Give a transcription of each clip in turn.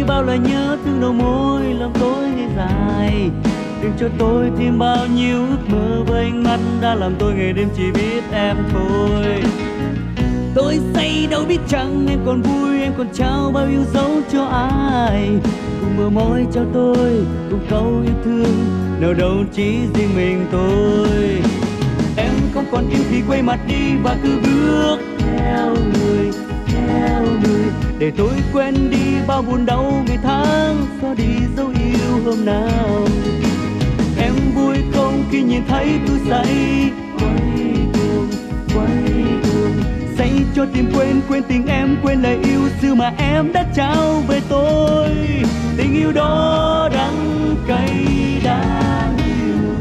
bao lời nhớ thương đầu môi làm tôi ngày dài. Đừng cho tôi thêm bao nhiêu ước mơ với ánh mắt đã làm tôi ngày đêm chỉ biết em thôi. Tôi say đâu biết chăng em còn vui, em còn trao bao yêu dấu cho ai. Cùng bờ môi trao tôi cùng câu yêu thương, nào đâu chỉ riêng mình tôi. Em không còn yêu thì quay mặt đi và cứ bước theo người, để tôi quên đi bao buồn đau ngày tháng, xóa đi dấu yêu hôm nào. Em vui không khi nhìn thấy tôi say, quay đường say cho tim quên tình em, quên lời yêu xưa mà em đã trao về tôi. Tình yêu đó đắng cay đáng yêu.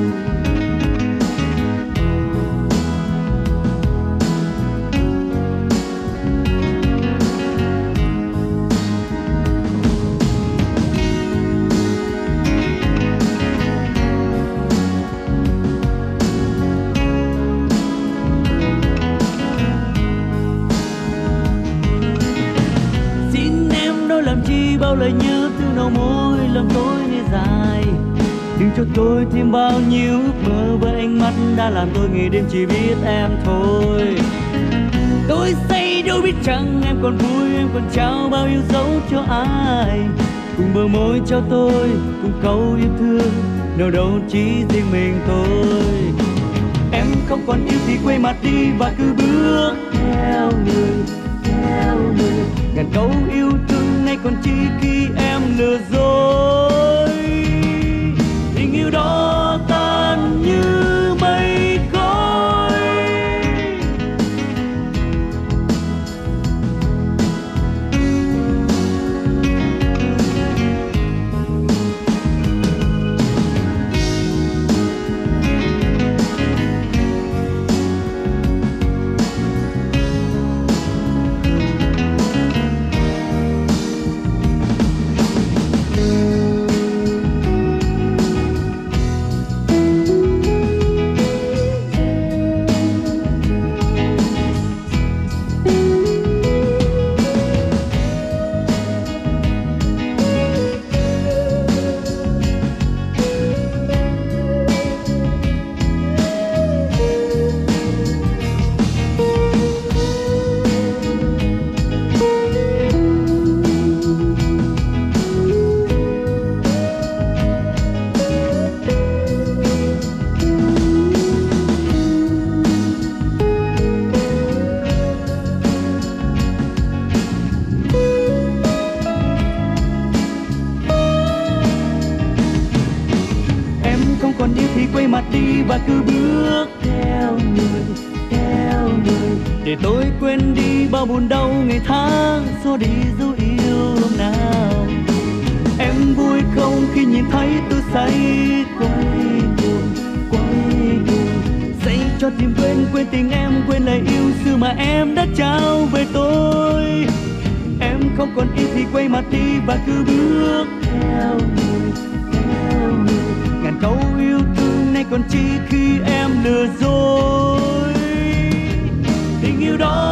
Làm chi bao lời nhớ thương đầu môi làm tôi ngày dài. Đừng cho tôi thêm bao nhiêu ước mơ với ánh mắt đã làm tôi ngày đêm chỉ biết em thôi. Tôi say đâu biết chăng em còn vui, em còn trao bao yêu dấu cho ai. Cùng bờ môi cho tôi cùng câu yêu thương, nào đâu chỉ riêng mình tôi. Em không còn yêu thì quay mặt đi và cứ bước theo người, ngàn câu yêu thương nay còn chi khi em lừa dối. Tình yêu đó tan như mây khói. Còn yêu thì quay mặt đi và cứ bước theo người, để tôi quên đi bao buồn đau ngày tháng, xóa đi dấu yêu hôm nào. Em vui không khi nhìn thấy tôi say, quay đường say cho tim quên tình em, quên lời yêu xưa mà em đã trao về tôi. Em không còn yêu thì quay mặt đi và cứ bước theo người, ngàn câu yêu thương nay còn chi khi em lừa dối. Tình yêu đó